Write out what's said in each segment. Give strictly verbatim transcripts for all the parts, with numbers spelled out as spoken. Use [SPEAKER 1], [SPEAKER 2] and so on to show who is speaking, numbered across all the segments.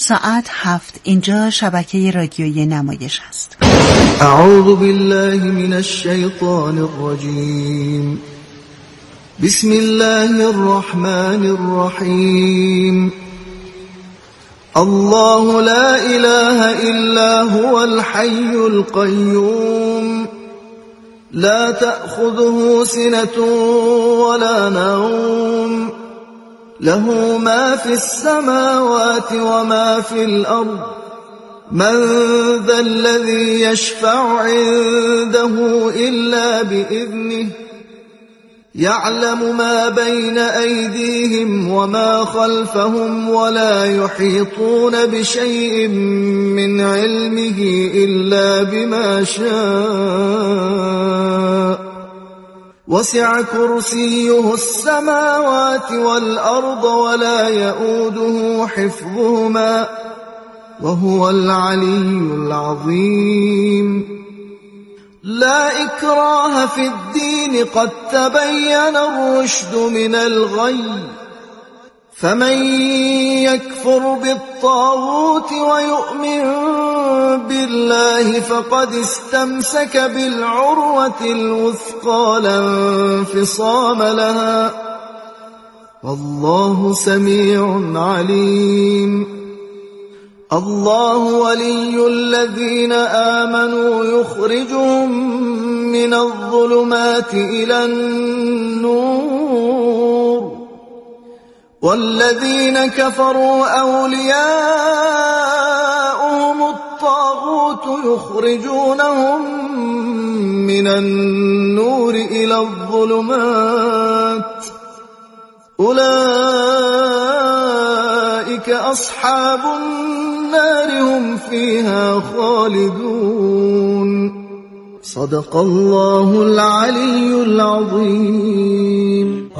[SPEAKER 1] ساعت هفت. اینجا شبکه رادیویی نمایش است.
[SPEAKER 2] اعوذ بالله من الشیطان الرجیم. بسم الله الرحمن الرحیم. الله لا اله الا هو الحي القيوم لا تأخذه سنة ولا نوم له ما في السماوات وما في الأرض من ذا الذي يشفع عنده إلا بإذنه يعلم ما بين أيديهم وما خلفهم ولا يحيطون بشيء من علمه إلا بما شاء وسع كرسيه السماوات والأرض ولا يؤوده حفظهما وهو العلي العظيم. لا إكراه في الدين قد تبين الرشد من الغي فمن يكفر بالطاغوت ويؤمن بالله فقد استمسك بالعروة الوثقى لا انفصام لها والله سميع عليم. الله ولي الذين آمنوا يخرجهم من الظلمات إلى النور والذين كفروا أولياؤهم الطاغوت يخرجونهم من النور إلى الظلمات أولئك أصحاب النار هم فيها خالدون. صدق الله العلي العظيم.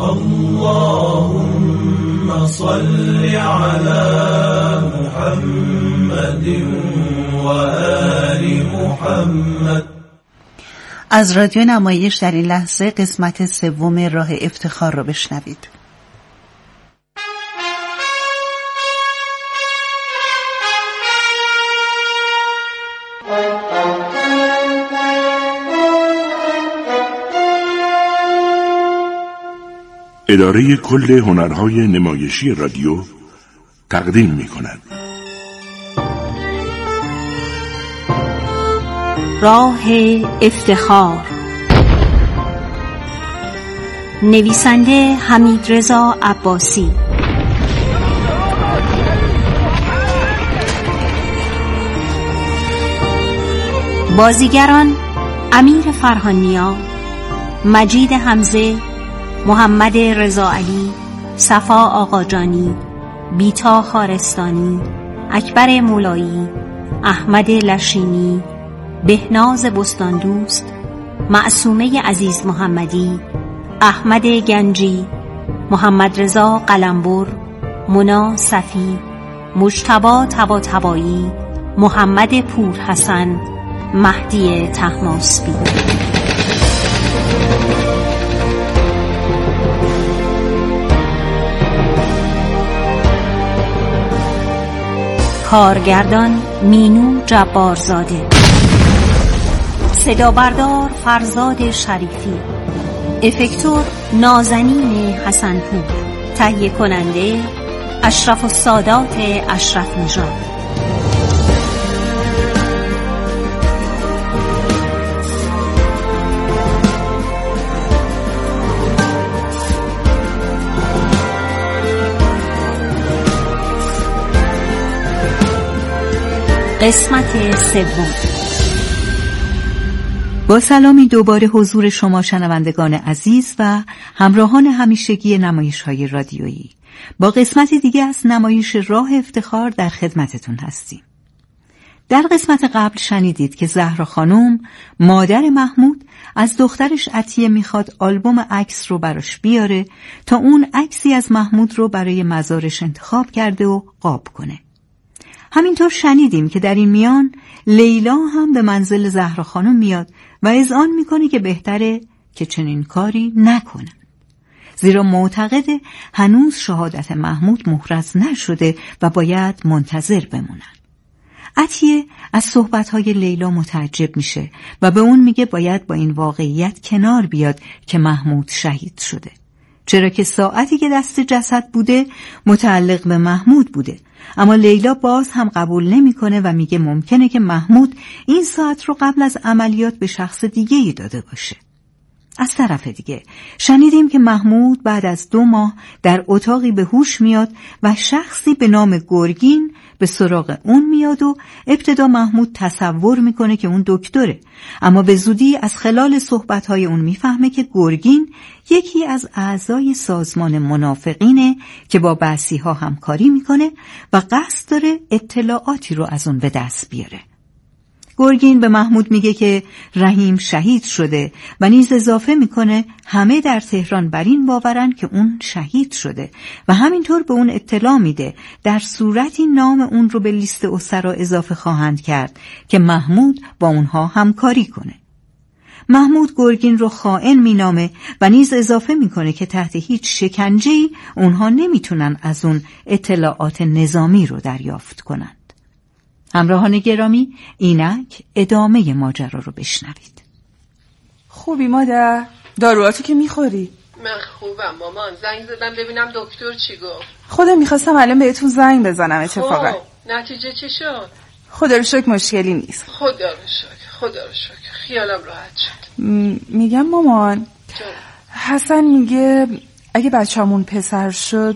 [SPEAKER 3] اللهم صل على محمد وآل محمد.
[SPEAKER 1] از رادیو نمایش در این لحظه قسمت سوم راه افتخار را بشنوید.
[SPEAKER 4] اداره کل هنرهای نمایشی رادیو تقدیم می کند
[SPEAKER 5] راه افتخار. نویسنده حمیدرضا عباسی. بازیگران: امیر فرهانیا، مجید حمزه، محمد رضاعلی، صفا آقاجانی، بیتا خارستانی، اکبر مولایی، احمد لشینی، بهناز بستاندوست، معصومه عزیز محمدی، احمد گنجی، محمد رضا قلمبر، منا صفی، مجتبی طباطبایی، محمد پور حسن، مهدی طهماسبی. کارگردان: مینو جبارزاده. صدا بردار: فرزاد شریفی. افکتور: نازنین حسنپور. تهیه کننده: اشرف السادات اشرف نژاد. قسمت سوم.
[SPEAKER 1] با سلامی دوباره حضور شما شنوندگان عزیز و همراهان همیشگی نمایش‌های رادیویی. با قسمت دیگه از نمایش راه افتخار در خدمتتون هستیم. در قسمت قبل شنیدید که زهرا خانم، مادر محمود، از دخترش عطیه میخواد آلبوم عکس رو براش بیاره تا اون عکسی از محمود رو برای مزارش انتخاب کرده و قاب کنه. همینطور شنیدیم که در این میان لیلا هم به منزل زهرا خانم میاد و اذعان میکنه که بهتره که چنین کاری نکنن. زیرا معتقده هنوز شهادت محمود محرز نشده و باید منتظر بمونن. عطیه از صحبت‌های لیلا متعجب میشه و به اون میگه باید با این واقعیت کنار بیاد که محمود شهید شده، چرا که ساعتی که دست جسد بوده متعلق به محمود بوده. اما لیلا باز هم قبول نمیکنه و میگه ممکنه که محمود این ساعت رو قبل از عملیات به شخص دیگه‌ای داده باشه. از طرف دیگه شنیدیم که محمود بعد از دو ماه در اتاقی به هوش میاد و شخصی به نام گرگین به سراغ اون میاد و ابتدا محمود تصور میکنه که اون دکتره، اما به زودی از خلال صحبتهای اون میفهمه که گرگین یکی از اعضای سازمان منافقینه که با بعثی‌ها همکاری میکنه و قصد داره اطلاعاتی رو از اون به دست بیاره. گرگین به محمود میگه که رحیم شهید شده و نیز اضافه میکنه همه در تهران بر این باورن که اون شهید شده و همینطور به اون اطلاع میده در صورتی نام اون رو به لیست اسرا اضافه خواهند کرد که محمود با اونها همکاری کنه. محمود گرگین رو خائن مینامه و نیز اضافه میکنه که تحت هیچ شکنجه‌ای اونها نمیتونن از اون اطلاعات نظامی رو دریافت کنن. همراهان گرامی، اینک ادامه ماجرا رو بشنوید.
[SPEAKER 6] خوبی مادر؟ داروهاتو که میخوری؟
[SPEAKER 7] من خوبم مامان. زنگ زدم ببینم دکتر چی گفت.
[SPEAKER 6] خودم میخواستم الان بهتون زنگ بزنم اتفاقا.
[SPEAKER 7] خب نتیجه چی شد؟
[SPEAKER 6] خدا رو شکر مشکلی نیست.
[SPEAKER 7] خدا رو شکر خدا رو شکر خیالم راحت شد.
[SPEAKER 6] م- میگم مامان
[SPEAKER 7] جا.
[SPEAKER 6] حسن میگه اگه بچه‌مون پسر شد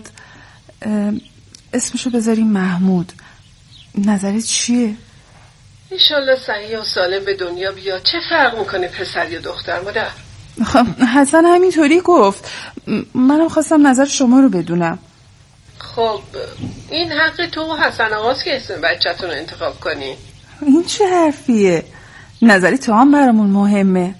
[SPEAKER 6] اسمشو بذاریم محمود. نظرت چیه؟
[SPEAKER 7] انشالله صحیح و سالم به دنیا بیاد. چه فرق میکنه پسر یا دختر مادر؟
[SPEAKER 6] خب حسن همینطوری گفت. منم خواستم نظر شما رو بدونم.
[SPEAKER 7] خب این حق تو و حسن آقاست که اسم بچه‌تون رو انتخاب کنی.
[SPEAKER 6] این چه حرفیه؟ نظر تو هم برامون مهمه.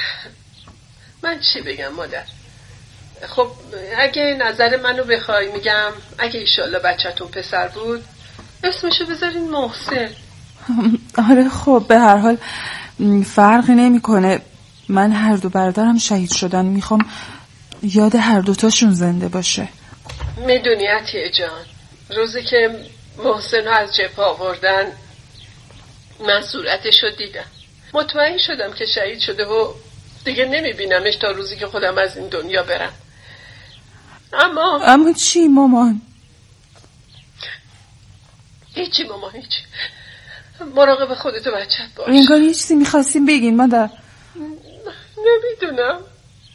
[SPEAKER 7] من چی بگم مادر؟ خب اگه نظر منو بخوای میگم اگه انشالله بچه‌تون پسر بود اسمشو بذارین محسن.
[SPEAKER 6] آره خب به هر حال فرقی نمیکنه. من هر دو برادرم شهید شدن، میخوام یاد هر دوتاشون زنده باشه.
[SPEAKER 7] میدونی عطیه جان، روزی که محسن از جبهه آوردن من صورتشو دیدم، مطمئن شدم که شهید شده و دیگه نمیبینمش تا روزی که خودم از این دنیا برم. اما
[SPEAKER 6] اما چی مامان؟
[SPEAKER 7] هیچی مامان هیچی. مراقب خودت و بچت باش.
[SPEAKER 6] انگار یه چیزی میخواستیم بگین مادر.
[SPEAKER 7] نمیدونم،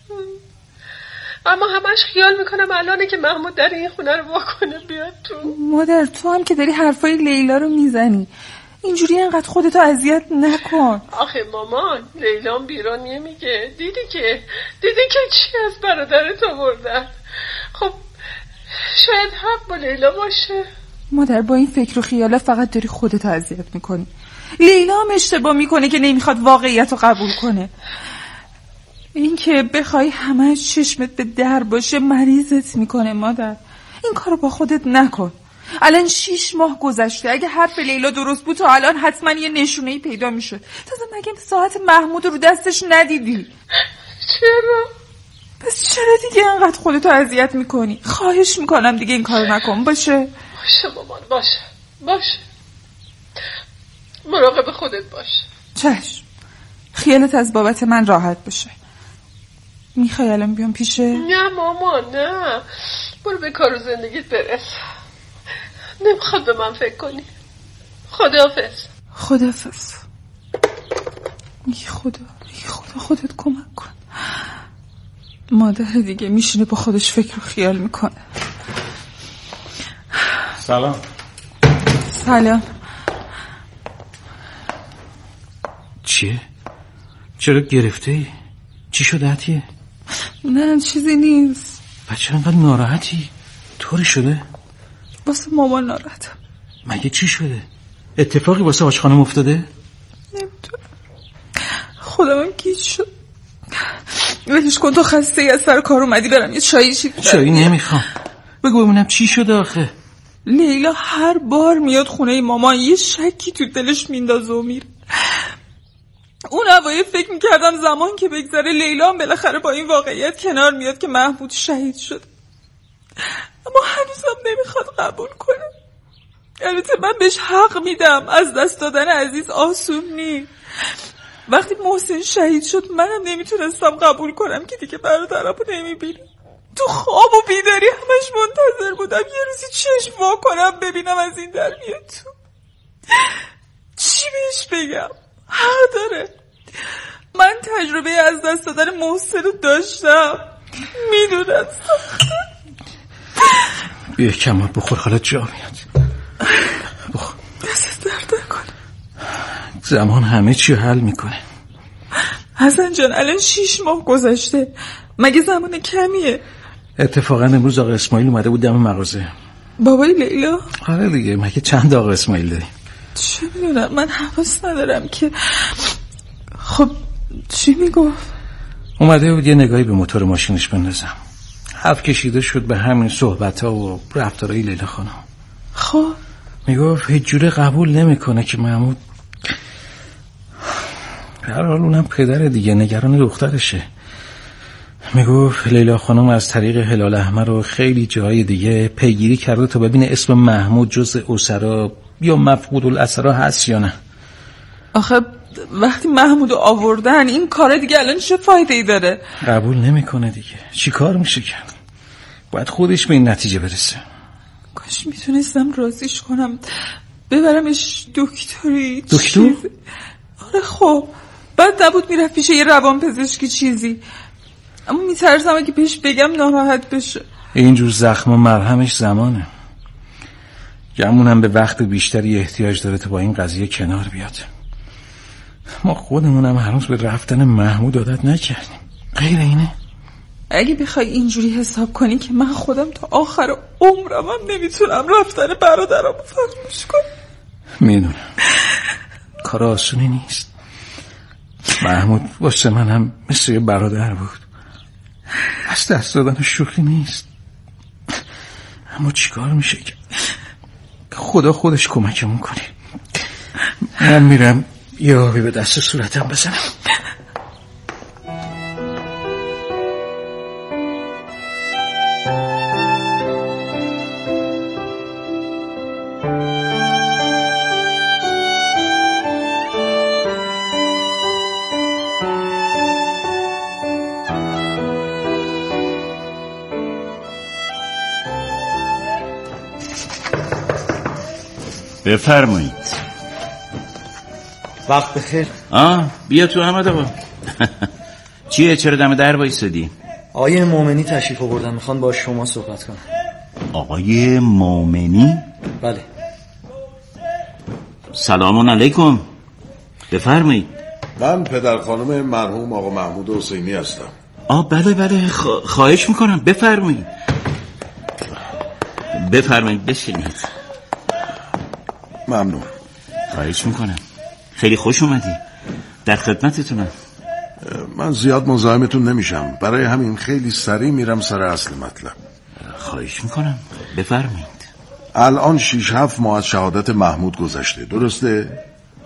[SPEAKER 7] اما همش خیال میکنم الانه که محمود در این خونه رو واکنه بیاد تو.
[SPEAKER 6] مادر تو هم که داری حرفای لیلا رو میزنی، اینجوری انقدر خودتو اذیت نکن.
[SPEAKER 7] آخه مامان لیلام بیرون نمیگه. دیدی که دیدی که چی از برادرت آوردن. خب شاید حق با لیلا باشه.
[SPEAKER 6] مادر با این فکر و خیاله فقط داری خودتو اذیت میکنی. لیلا هم اشتباه میکنه که نمیخواد واقعیت رو قبول کنه. این که بخوای همه چشمت به در باشه مریضت میکنه مادر. این کارو با خودت نکن. الان شیش ماه گذشته، اگه حرف لیلا درست بود تا الان حتما یه نشونه‌ای پیدا میشد. تازه مگه ساعت محمود رو دستش ندیدی؟
[SPEAKER 7] چرا؟
[SPEAKER 6] پس چرا دیگه انقدر خودتو اذیت میکنی؟ خواهش میکنم دیگه این کارو نکن. باشه
[SPEAKER 7] باشه مامان باشه باشه. مراقب خودت باش.
[SPEAKER 6] چشم. خیالت از بابت من راحت باشه. میخوای الان بیام پیشه؟
[SPEAKER 7] نه مامان نه، برو به کار و زندگیت برس. نمیخواد به من فکر کنی. خداحافظ.
[SPEAKER 6] خداحافظ. ای خدا ای خدا خودت کمک کن. مادر دیگه میشینه با خودش فکر و خیال میکنه.
[SPEAKER 8] سلام.
[SPEAKER 6] سلام.
[SPEAKER 8] چیه؟ چرا گرفته ای؟ چی شده عطیه؟
[SPEAKER 6] نه چیزی نیست.
[SPEAKER 8] بچه انقدر ناراحتی؟ طوری شده؟
[SPEAKER 6] واسه مامان ناراحتم.
[SPEAKER 8] مگه چی شده؟ اتفاقی واسه آج خانم افتاده؟
[SPEAKER 6] نمیدونم، خودم هم گیج شد. ولش کن، تو خسته ای از سر کار اومدی، برم یه چایی چی
[SPEAKER 8] چایی نمیخوام. بگو ببینم چی شده آخه.
[SPEAKER 6] لیلا هر بار میاد خونه مامان یه شکی تو دلش میندازه و میره. اون اوایل فکر میکردم زمان که بگذره لیلا هم بالاخره با این واقعیت کنار میاد که محمود شهید شد، اما هنوزم نمیخواد قبول کنه. البته من بهش حق میدم، از دست دادن عزیز آسون نیست. وقتی محسن شهید شد منم نمیتونستم قبول کنم که دیگه برادرمو نمیبینم. تو خواب و بیداری همش منتظر بودم یه روزی چشم وا کنم ببینم از این در میاد تو. چی بهش بگم؟ حق داره. من تجربه از دست دادن محسن رو داشتم، میدونم.
[SPEAKER 8] بیا کمر بخور، حالت جا میاد. بخور.
[SPEAKER 6] دست درد نکن.
[SPEAKER 8] زمان همه چی حل میکنه.
[SPEAKER 6] حسن جان الان شیش ماه گذشته، مگه زمان کمیه؟
[SPEAKER 8] اتفاقا امروز آقا اسماعیل اومده بود دم مغازه.
[SPEAKER 6] بابای لیلا؟
[SPEAKER 8] آره دیگه، مگه چند آقا اسماعیل داریم؟
[SPEAKER 6] چه میدونم، من حواس ندارم که. خب چی میگفت؟
[SPEAKER 8] اومده بود یه نگاهی به موتور ماشینش بندازم. حرف کشیده شد به همین صحبت ها و رفتارهای لیلا خانم.
[SPEAKER 6] خب
[SPEAKER 8] میگفت هیچ جوره قبول نمیکنه که محمود، هر حال اونم پدر دیگه، نگران دخترشه. میگفت لیلا خانم از طریق هلال احمر و خیلی جاهای دیگه پیگیری کرده تا ببینه اسم محمود جز اسرا یا مفقود الاثرا هست یا نه.
[SPEAKER 6] آخه وقتی محمودو آوردن این کاره دیگه الان چه فایده ای داره؟
[SPEAKER 8] قبول نمیکنه دیگه، چی کار میشه کرد؟ باید خودش به این نتیجه برسه.
[SPEAKER 6] کاش میتونستم راضیش کنم ببرمش دکتری.
[SPEAKER 8] دکتر؟
[SPEAKER 6] آره خب بعد نبود میرفت پیش یه روان پزشکی چیزی، اما میترسم اگه پیش بگم ناراحت بشه.
[SPEAKER 8] اینجور زخم و مرهمش زمانه، گمونم به وقت بیشتری احتیاج داره تا با این قضیه کنار بیاد. ما خودمونم هنوز به رفتن محمود عادت نکردیم، غیر اینه؟
[SPEAKER 6] اگه بخوای اینجوری حساب کنی که من خودم تا آخر عمرم هم نمیتونم رفتن برادرم فراموش کنم.
[SPEAKER 8] میدونم کار آسونی نیست. محمود واسه من هم مثل یه برادر بود، از دست دادن شوخی نیست. اما چیکار میشه که خدا خودش کمکمون کنه. من میرم یه آبی به دست صورتم بزنم.
[SPEAKER 9] بفرمایید.
[SPEAKER 10] وقت بخیر.
[SPEAKER 9] آه بیا تو احمد آقا. چیه چرا دم در وایسادی؟
[SPEAKER 10] آقای مومنی تشریف آوردن، میخوان با شما صحبت کنن.
[SPEAKER 9] آقای مومنی؟
[SPEAKER 10] بله.
[SPEAKER 9] سلام علیکم. بفرمایید.
[SPEAKER 4] من پدر خانم مرحوم آقا محمود حسینی هستم.
[SPEAKER 9] آه بله بله خوا... خواهش میکنم بفرمایید. بفرمایید بشینید.
[SPEAKER 4] ممنون.
[SPEAKER 9] خواهش میکنم. خیلی خوش اومدی. در خدمتتونم.
[SPEAKER 4] من زیاد مزاحمتون نمیشم، برای همین خیلی سریع میرم سر اصل مطلب.
[SPEAKER 9] خواهش میکنم بفرمایید.
[SPEAKER 4] الان شیش هفت ماه از شهادت محمود گذشته، درسته؟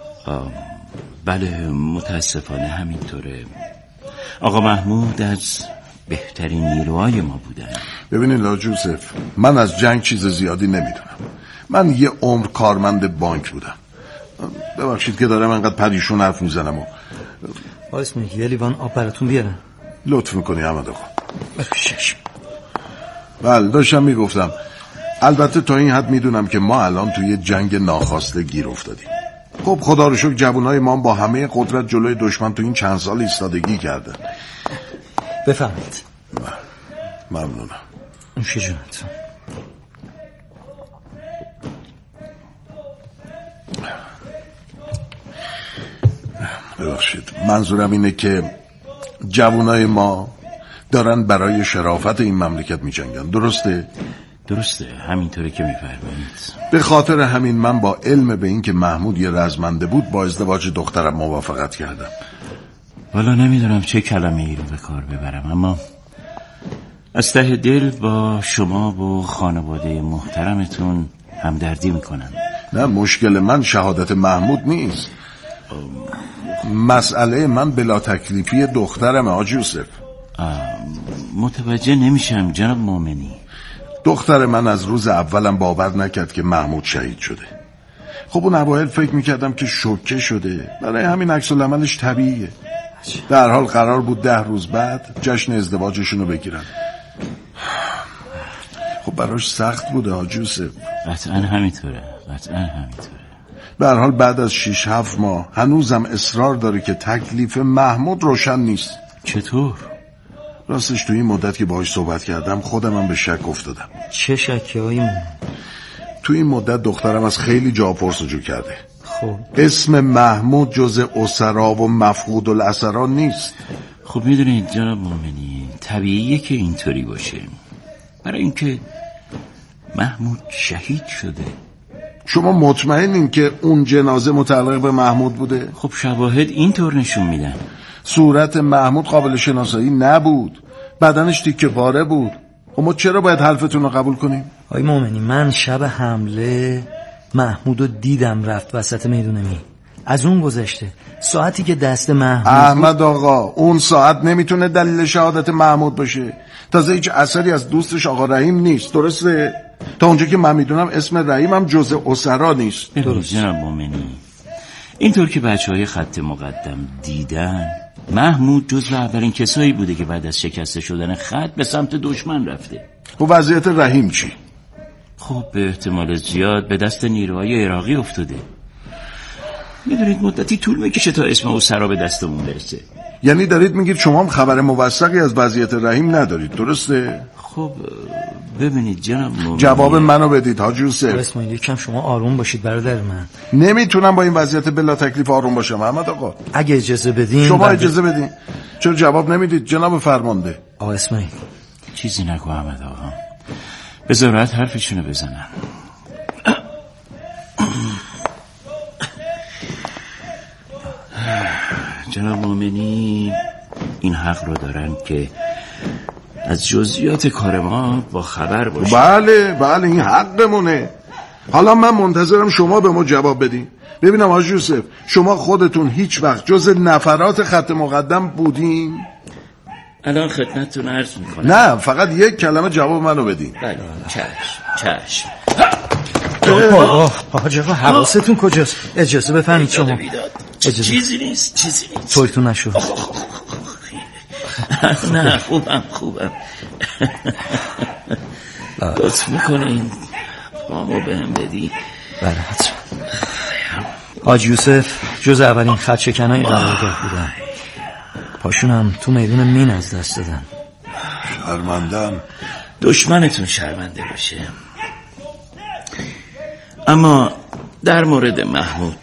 [SPEAKER 9] بله متاسفانه همینطوره. آقا محمود از بهترین نیروهای ما بودن.
[SPEAKER 4] ببینید لاج یوسف، من از جنگ چیز زیادی نمیدونم. من یه عمر کارمند بانک بودم. ببخشید که دارم انقدر پریشون حرف میزنم و
[SPEAKER 10] باعث میگی یه لیوان آب براتون بیارم.
[SPEAKER 4] لطف میکنی احمد آقا. بشش. بله داشتم میگفتم، البته تا این حد میدونم که ما الان توی جنگ ناخواسته گیر افتادیم. خب خدا رو شکر جوانای ما با همه قدرت جلوی دشمن تو این چند سال ایستادگی کردن.
[SPEAKER 10] بفهمید.
[SPEAKER 4] ممنونم.
[SPEAKER 10] نوش جونتون.
[SPEAKER 4] ببخشید، منظورم اینه که جوانای ما دارن برای شرافت این مملکت می جنگن، درسته؟
[SPEAKER 9] درسته، همینطوره که میفرمایید.
[SPEAKER 4] به خاطر همین من با علم به این که محمود یه رزمنده بود با ازدواج دخترم موافقت کردم.
[SPEAKER 9] والا نمیدونم چه کلمه ای رو به کار ببرم، اما از ته دل با شما و خانواده محترمتون همدردی میکنم.
[SPEAKER 4] نه، مشکل من شهادت محمود نیست. مسئله من بلا تکلیفی دخترم حاج یوسف.
[SPEAKER 9] متوجه نمیشم جناب مومنی.
[SPEAKER 4] دختر من از روز اولم باور نکرد که محمود شهید شده. خب اون اوایل فکر میکردم که شوکه شده، برای همین عکس العملش طبیعیه. در حال قرار بود ده روز بعد جشن ازدواجشون رو بگیرن. خب براش سخت بوده حاج یوسف.
[SPEAKER 9] قطعا همینطوره، قطعا همینطوره.
[SPEAKER 4] به هر حال بعد از شیش هفت ماه هنوزم اصرار داره که تکلیف محمود روشن نیست.
[SPEAKER 9] چطور؟
[SPEAKER 4] راستش توی این مدت که باهاش صحبت کردم خودم هم به شک افتادم.
[SPEAKER 10] چه شکی هایی؟
[SPEAKER 4] توی این مدت دخترم از خیلی جا پرسجو کرده.
[SPEAKER 10] خب
[SPEAKER 4] اسم محمود جز اسرا و مفقود الاثرا نیست.
[SPEAKER 9] خب میدونید جناب مومنی، طبیعیه که اینطوری باشه، برای اینکه محمود شهید شده.
[SPEAKER 4] شما مطمئنین که اون جنازه متعلق به محمود بوده؟
[SPEAKER 9] خب شواهد اینطور نشون میدن.
[SPEAKER 4] صورت محمود قابل شناسایی نبود، بدنش تیکه پاره بود. خب ما چرا باید حرفتون رو قبول کنیم؟
[SPEAKER 10] آی مومنی، من شب حمله محمود رو دیدم رفت وسط میدون می. از اون گذشته ساعتی که دست محمود
[SPEAKER 4] احمد آقا، اون ساعت نمیتونه دلیل شهادت محمود باشه. تازه هیچ اثری از دوستش آقا رحیم نیست، درسته؟ تا اونجا که من میدونم اسم رحیم هم جزء اسرا نیست.
[SPEAKER 9] درست جناب مومنی، اینطور که بچه های خط مقدم دیدن، محمود جزو اولین کسایی بوده که بعد از شکسته شدن خط به سمت دشمن رفته.
[SPEAKER 4] و وضعیت رحیم چی؟
[SPEAKER 9] خب به احتمال زیاد به دست نیروهای عراقی افتاده. میدونید مدتی طول میکشه تا اسم اسرا به دستمون برسه.
[SPEAKER 4] یعنی دارید میگید شما هم خبر موثقی از وضعیت رحیم ندارید، درسته؟
[SPEAKER 9] خب ببینید جناب مومنی،
[SPEAKER 4] جواب منو بدید حاج یوسف.
[SPEAKER 10] اسماعیل یکم شما آروم باشید برادر من.
[SPEAKER 4] نمیتونم با این وضعیت بلا تکلیف آروم باشم احمد آقا.
[SPEAKER 10] اگه اجازه بدین.
[SPEAKER 4] شما
[SPEAKER 10] بعد...
[SPEAKER 4] اجازه بدین. چرا جواب نمیدید جناب فرمانده؟
[SPEAKER 10] آقا اسماعیل
[SPEAKER 9] چیزی نگو احمد آقا، بذارت حرفشونو بزنن. جناب مومنی این حق رو دارن که از جزئیات کار ما با خبر باشن.
[SPEAKER 4] بله بله این حقمونه. حالا من منتظرم شما به ما جواب بدین. ببینم حاج یوسف، شما خودتون هیچ وقت جز نفرات خط مقدم بودین؟
[SPEAKER 9] الان خدمتتون عرض میکنم.
[SPEAKER 4] نه فقط یک کلمه جواب منو بدین.
[SPEAKER 9] بله چشم چشم.
[SPEAKER 10] حاج آقا حواستون کجاست؟ اجازه بفرمایید شما.
[SPEAKER 9] اجازه. چیزی نیست چیزی نیست.
[SPEAKER 10] طورتون نشو.
[SPEAKER 9] نه خوبم خوبم. لطف میکنین پامو بهم بدی؟
[SPEAKER 10] بله حتما. حاج یوسف جز اولین خط شکنای قرارگاه بودن، پاشونم تو میدون مین از دست دادن.
[SPEAKER 4] شرمندم.
[SPEAKER 9] دشمنتون شرمنده باشه. اما در مورد محمود،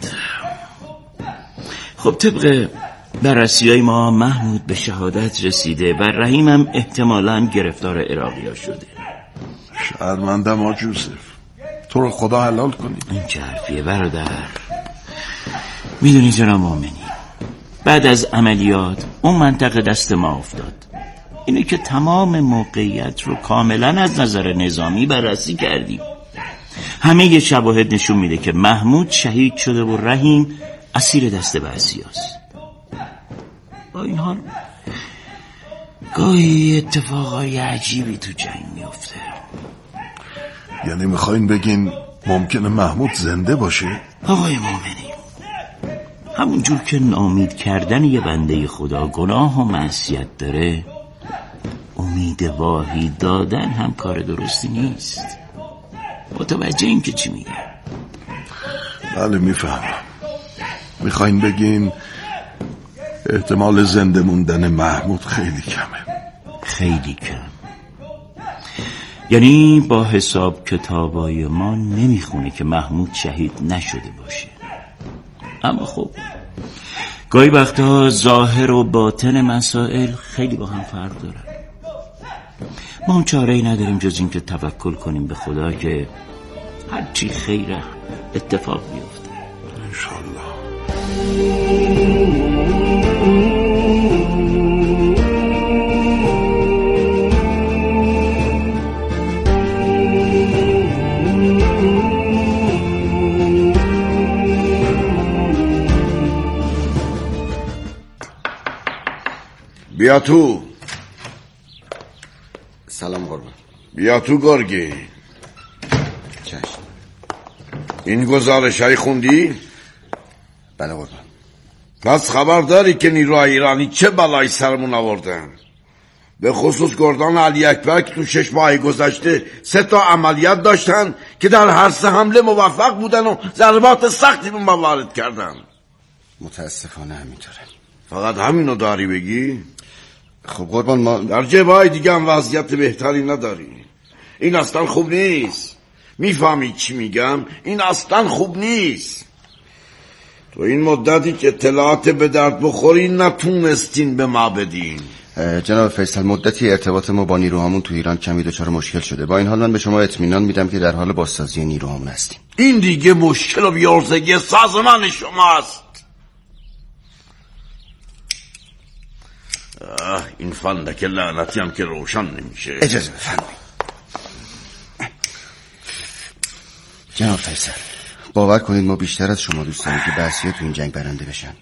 [SPEAKER 9] خب طبق بررسی‌های ما محمود به شهادت رسیده و رحیم هم احتمالاً گرفتار عراقی‌ها شده.
[SPEAKER 4] شرمندم حاج یوسف، تو رو خدا حلال کنی.
[SPEAKER 9] این چه حرفیه برادر؟ میدونی جناب مومنی، بعد از عملیات اون منطقه دست ما افتاد. اینه که تمام موقعیت رو کاملا از نظر نظامی بررسی کردیم. همه یه شواهد نشون میده که محمود شهید شده و رحیم اسیر دست بعضیاست. با این حال گاهی اتفاقای عجیبی تو جنگ میفته.
[SPEAKER 4] یعنی میخواین بگین ممکنه محمود زنده باشه؟
[SPEAKER 9] آقای مومنی، همون جور که ناامید کردن یه بنده خدا گناه و معصیت داره، امید واهی دادن هم کار درستی نیست. متوجه این که چی میگه؟
[SPEAKER 4] بله میفهمم. میخواین بگین احتمال زنده موندن محمود خیلی کمه.
[SPEAKER 9] خیلی کم. یعنی با حساب کتابای ما نمیخونه که محمود شهید نشده باشه. اما خب گاهی وقتا ظاهر و باطن مسائل خیلی با هم فرق دارن. ما هم چاره‌ای نداریم جز این که توکل کنیم به خدا که هرچی خیره اتفاق بیفته
[SPEAKER 4] انشالله. بیا تو.
[SPEAKER 11] سلام قربان.
[SPEAKER 4] بیا تو گرگی.
[SPEAKER 11] چشم.
[SPEAKER 4] این گزارش های خوندی؟
[SPEAKER 11] بله قربان.
[SPEAKER 4] پس خبر داری که نیروهای ایرانی چه بلایی سرمون آوردن؟ به خصوص گردان علی اکبر که تو شش ماه گذشته سه تا عملیات داشتن که در هر سه حمله موفق بودن و ضربات سختی به ما وارد کردن.
[SPEAKER 11] متاسفانه همینطوره.
[SPEAKER 4] فقط همینو داری بگی؟
[SPEAKER 11] خب قربان ما
[SPEAKER 4] در جبهه‌های دیگه هم وضعیت بهتری نداری. این اصلا خوب نیست. میفهمی چی میگم؟ این اصلا خوب نیست. تو این مدتی که اطلاعات به درد بخوری نتونستین به ما بدین.
[SPEAKER 11] جناب فیصل، مدتی ارتباط ما با نیروهامون تو ایران کمی دچار مشکل شده. با این حال من به شما اطمینان میدم که در حال بازسازی نیروهامون هستیم.
[SPEAKER 4] این دیگه مشکل و بیارزگی سازمان شماست. این فندک لعنتی هم که روشن نمیشه.
[SPEAKER 11] اجازه بفرمایید. جناب فیصل، باور کنید ما بیشتر از شما دوست داریم که بعضیا تو این جنگ برنده بشن.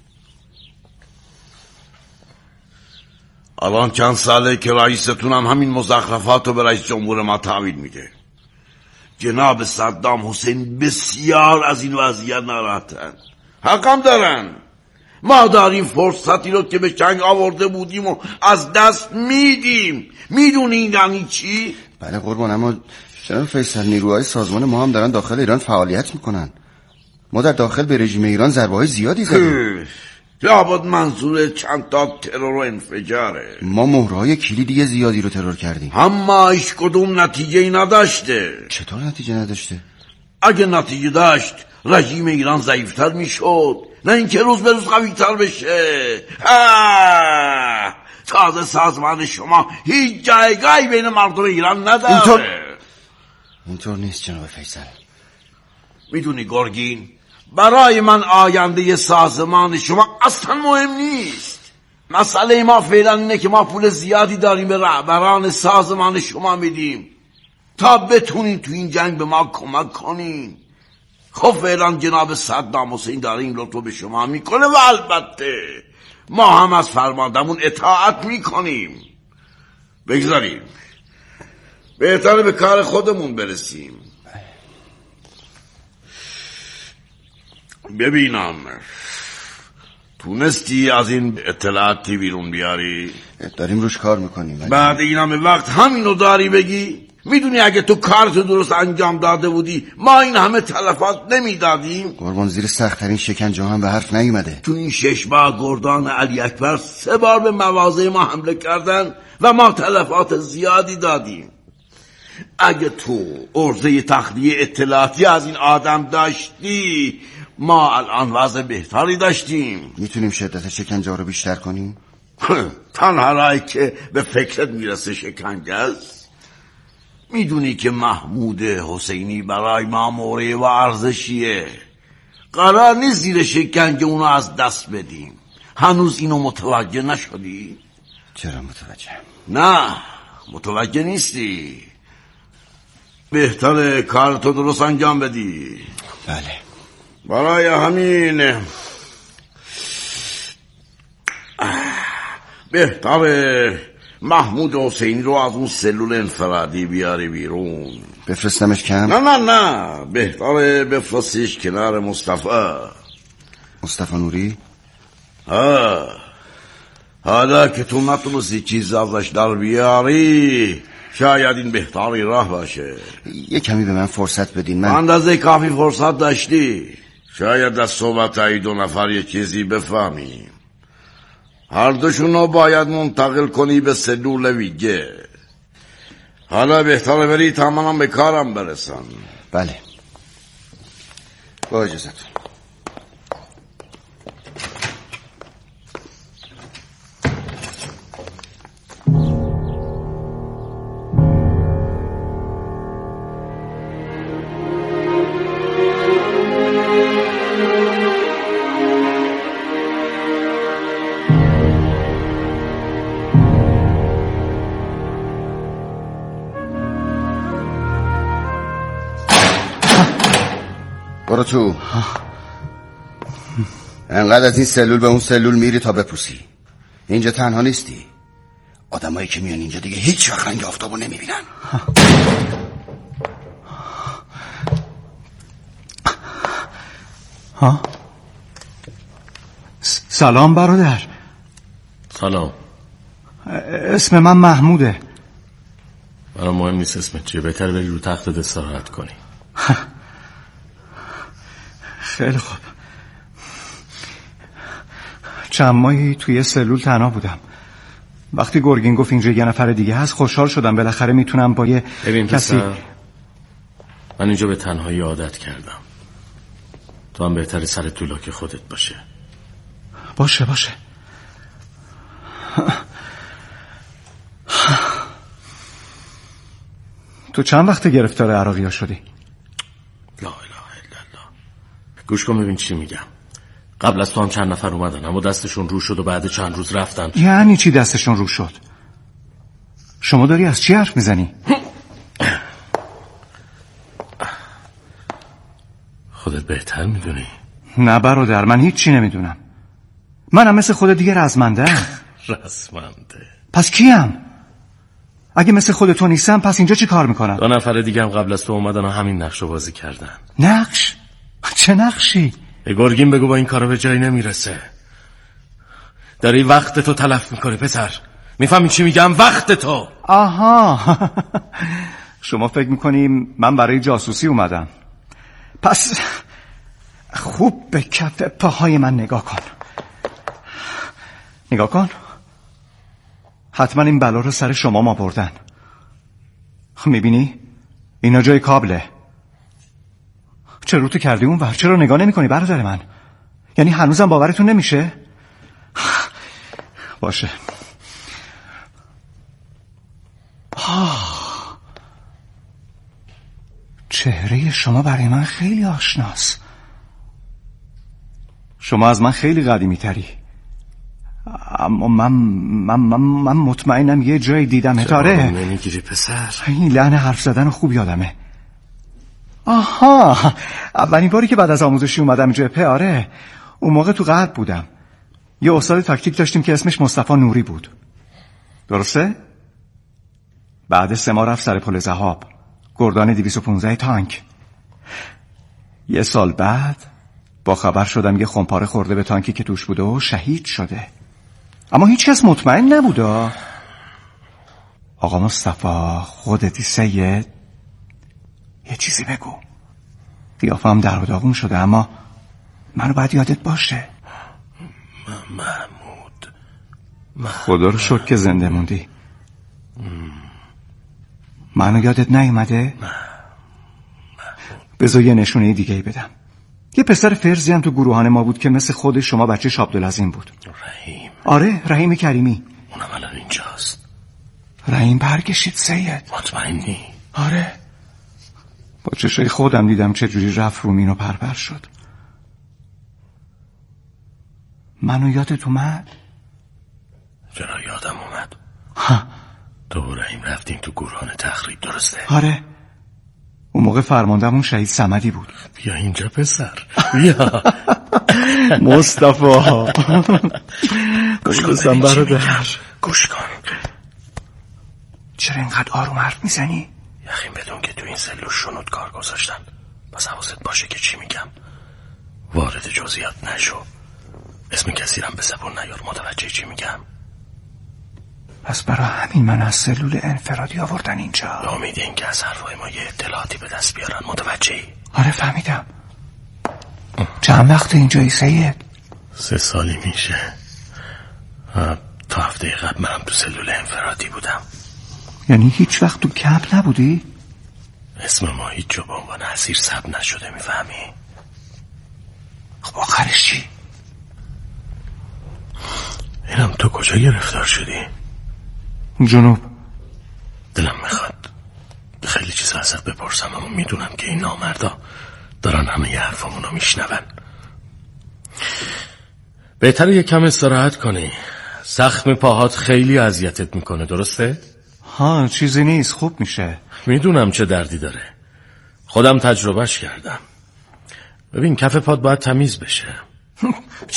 [SPEAKER 4] الان چند ساله که رئیستون هم همین مزخرفات رو به رئیس جمهور ما تحویل میده. جناب صدام حسین بسیار از این وضعیت ناراحتن. حقم دارن. ما داریم فرصتی رو که به جنگ آورده بودیم و از دست میدیم. میدونین یعنی چی؟
[SPEAKER 11] بله قربان، اما جناب فیصل نیروهای سازمان ما هم دارن داخل ایران فعالیت میکنن. ما در داخل به رژیم ایران ضربه‌های زیادی زدیم.
[SPEAKER 4] لابد منظور چند تا ترور و انفجاره.
[SPEAKER 11] ما مهرهای کلیدی زیادی رو ترور کردیم.
[SPEAKER 4] اما هیچ کدوم نتیجه نداشته.
[SPEAKER 11] چطور نتیجه نداشته؟
[SPEAKER 4] اگه نتیجه داشت رژیم ایران ضعیفتر میشد، نه اینکه روز به روز قوی‌تر بشه. آه! تازه سازمان شما هیچ جایگاهی بین مردم ایران نداره.
[SPEAKER 11] اینطور اینطور نیست جناب فیصل.
[SPEAKER 4] میدونی گرگین، برای من آینده سازمان شما اصلا مهم نیست. مسئله ما فعلا اینه که ما پول زیادی داریم به رهبران سازمان شما میدیم تا بتونین تو این جنگ به ما کمک کنین. خب فعلا جناب صدام حسین داره این لطفو به شما میکنه و البته ما هم از فرماندمون اطاعت میکنیم. بگذاریم بهتره به کار خودمون برسیم. ببینم تونستی از این اطلاعاتی بیرون بیاری؟
[SPEAKER 11] داریم روش کار میکنیم.
[SPEAKER 4] بعد این همه وقت همینو داری بگی؟ میدونی اگه تو کارتو درست انجام داده بودی ما این همه تلفات نمیدادیم؟
[SPEAKER 11] قربان زیر سخت‌ترین شکنجه هم به حرف نیومده.
[SPEAKER 4] تو این شش ماه گردان علی اکبر سه بار به مواضع ما حمله کردن و ما تلفات زیادی دادیم. اگه تو عرضه تخلیه اطلاعاتی از این آدم داشتی ما الان وضع بهتری داشتیم.
[SPEAKER 11] میتونیم شدت شکنجه رو بیشتر کنیم؟
[SPEAKER 4] تنها راهی که به فکرت میرسه شکنجه است. میدونی که محمود حسینی برای ما موره و ارزشیه. قرار نیست زیر شکنجه اونو از دست بدیم. هنوز اینو متوجه نشدی؟
[SPEAKER 11] چرا متوجه؟
[SPEAKER 4] نه متوجه نیستی. بهتره کارتو درست انجام بدی.
[SPEAKER 11] بله.
[SPEAKER 4] برای همین بهتره محمود حسینی رو از اون سلول انفرادی بیاری بیرون.
[SPEAKER 11] بفرستمش کم؟
[SPEAKER 4] نه نه نه بهتره بفرستیش کنار مصطفی.
[SPEAKER 11] مصطفی نوری؟
[SPEAKER 4] ها حالا که تو نتونستی چیز ازش در بیاری شاید این بهتری راه باشه.
[SPEAKER 11] یه کمی به من فرصت بدین. من
[SPEAKER 4] اندازه کافی فرصت داشتی. شاید از صحبت های دو نفر یه چیزی بفهمیم. هر دوشون رو باید منتقل کنی به سلول ویژه. حالا بهتره بری تا منم به کارم برسم.
[SPEAKER 11] بله با اجازتون. برو تو. انقدر از این سلول به اون سلول میری تا بپوسی. اینجا تنها نیستی. آدمایی که میان اینجا دیگه هیچ وقت رنگ آفتابو نمیبینن.
[SPEAKER 10] ها؟ سلام برادر.
[SPEAKER 8] سلام.
[SPEAKER 10] اسم من محموده.
[SPEAKER 8] برام مهم نیست اسمت چیه، بهتر بری رو تختت استراحت کنی.
[SPEAKER 10] خیلی خوب. چند ماهی توی سلول تنها بودم. وقتی گرگین گفت اینجا یه نفر دیگه هست خوشحال شدم، بالاخره میتونم با یه کسی.
[SPEAKER 8] من اینجا به تنهایی عادت کردم. تو هم بهتر سر تو لاک خودت باشه.
[SPEAKER 10] باشه باشه. تو چند وقت گرفتار عراقی شدی؟
[SPEAKER 8] لا اله الا الله. گوش کن ببین چی میگم. قبل از تو هم چند نفر اومدن اما دستشون رو شد و بعد چند روز رفتن.
[SPEAKER 10] یعنی چی دستشون رو شد؟ شما داری از چی حرف میزنی؟
[SPEAKER 8] خودت بهتر میدونی.
[SPEAKER 10] نه برادر، من هیچ چی نمیدونم. منم مثل خودت دیگه رزمنده ام.
[SPEAKER 8] رزمنده؟
[SPEAKER 10] پس کیم؟ اگه مثل خودتو نیستم پس اینجا چی کار میکنم؟
[SPEAKER 8] دو نفر دیگه هم قبل از تو اومدن و همین نقشو بازی کردن.
[SPEAKER 10] نقش؟ چه نقشی؟
[SPEAKER 8] به گرگین بگو با این کارا به جایی نمیرسه. داری وقت تو تلف میکنی پسر. میفهمی چی میگم؟ وقت تو.
[SPEAKER 10] آها. شما فکر میکنیم من برای جاسوسی اومدم. پس خوب به کف پاهای من نگاه کن. نگاه کن. حتما این بلا رو سر شما ما بردن. میبینی؟ اینا جای کابله. چرا تو کردی اون ور؟ چرا نگاه نمی کنی برادر من؟ یعنی هنوزم باورتون نمیشه؟ باشه. آه. چهره شما برای من خیلی آشناست. شما از من خیلی قدیمی تری. اما من من من, من مطمئنم یه جایی دیدم. هتاره
[SPEAKER 8] نمیگیری پسر؟
[SPEAKER 10] این لحن حرف زدن خوب یادمه. آها، اولین باری که بعد از آموزشی اومدم جبهه، آره اون موقع تو غرب بودم. یه استاد تاکتیک داشتیم که اسمش مصطفی نوری بود. درسته؟ بعد سه ماه رفت سر پل ذهاب، گردان دویست و پانزده تانک. یه سال بعد با خبر شدم یه خمپاره خورده به تانکی که توش بوده و شهید شده. اما هیچ کس مطمئن نبوده. آقا مصطفی، خودتی سید، یه چیزی بگو. قیافم در و داغون شده اما منو باید یادت باشه.
[SPEAKER 8] محمود.
[SPEAKER 10] خدا رو شکر که زنده موندی. منو یادت نیومده؟ بذار یه نشونه دیگه ای بدم. یه پسر فرزی هم تو گروهان ما بود که مثل خود شما بچه عبدالعظیم بود.
[SPEAKER 8] رحیم.
[SPEAKER 10] آره، رحیم کریمی.
[SPEAKER 8] اونم الان اینجاست.
[SPEAKER 10] رحیم برگشید سید.
[SPEAKER 8] مطمئنی؟
[SPEAKER 10] آره، با چشای خودم دیدم چه جوری رفت رو مین و پرپر شد. منو یادت اومد؟
[SPEAKER 8] چرا یادم اومد؟
[SPEAKER 10] ها.
[SPEAKER 8] تو و رحیم رفتیم تو گروهان تخریب، درسته؟
[SPEAKER 10] آره، اون موقع فرماندمون شهید صمدی بود.
[SPEAKER 8] بیا اینجا پسر، بیا.
[SPEAKER 10] مصطفی
[SPEAKER 8] گوش کن برادر، گوش کن.
[SPEAKER 10] چرا اینقدر آروم حرف میزنی؟
[SPEAKER 8] یقین بدون که تو این سلول شنود کار گذاشتن. بس حواست باشه که چی میگم. وارد جزئیات نشو. اسم کسی رم به زبون نیار، متوجه چی میگم.
[SPEAKER 10] پس برای همین من از سلول انفرادی آوردن اینجا.
[SPEAKER 8] به امید این که از حرفای ما یه اطلاعاتی به دست بیارن، متوجهی؟
[SPEAKER 10] آره فهمیدم. چند وقت اینجایی سید؟
[SPEAKER 8] سه سالی میشه. تا هفته قبل منم تو سلول انفرادی بودم.
[SPEAKER 10] یعنی هیچ وقت تو کمپ نبودی؟
[SPEAKER 8] اسم ما هیچ جا به عنوان اسیر ثبت نشده، میفهمی؟
[SPEAKER 10] خب آخرش چی؟
[SPEAKER 8] اینم تو کجا گرفتار شدی؟
[SPEAKER 10] جنوب.
[SPEAKER 8] دلم میخواد خیلی چیزا ازت بپرسم اما میدونم که این نامردا دارن همه ی حرفامونو میشنون. بهتره یک کم استراحت کنی. زخم پاهات خیلی اذیتت میکنه، درسته؟
[SPEAKER 10] ها، چیزی نیست، خوب میشه.
[SPEAKER 8] میدونم چه دردی داره، خودم تجربهش کردم. ببین کف پات باید تمیز بشه.